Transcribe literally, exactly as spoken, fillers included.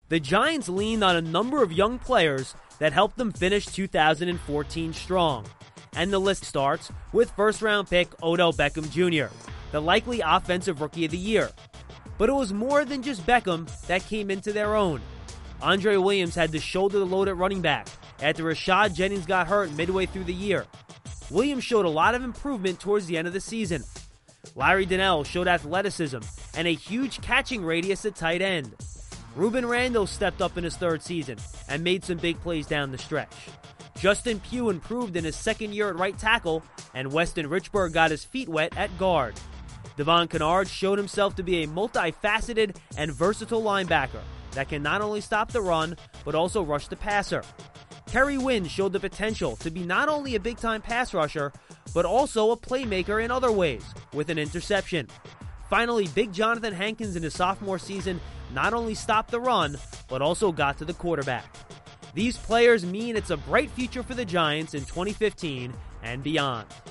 The Giants leaned on a number of young players that helped them finish two thousand fourteen strong. And the list starts with first-round pick Odell Beckham Junior, the likely Offensive Rookie of the Year. But it was more than just Beckham that came into their own. Andre Williams had to shoulder the load at running back after Rashad Jennings got hurt midway through the year. Williams showed a lot of improvement towards the end of the season. Larry Donnell showed athleticism and a huge catching radius at tight end. Ruben Randle stepped up in his third season and made some big plays down the stretch. Justin Pugh improved in his second year at right tackle, and Weston Richburg got his feet wet at guard. Devon Kennard showed himself to be a multifaceted and versatile linebacker that can not only stop the run, but also rush the passer. Kerry Wynn showed the potential to be not only a big-time pass rusher, but also a playmaker in other ways, with an interception. Finally, Big Jonathan Hankins in his sophomore season not only stopped the run, but also got to the quarterback. These players mean it's a bright future for the Giants in twenty fifteen and beyond.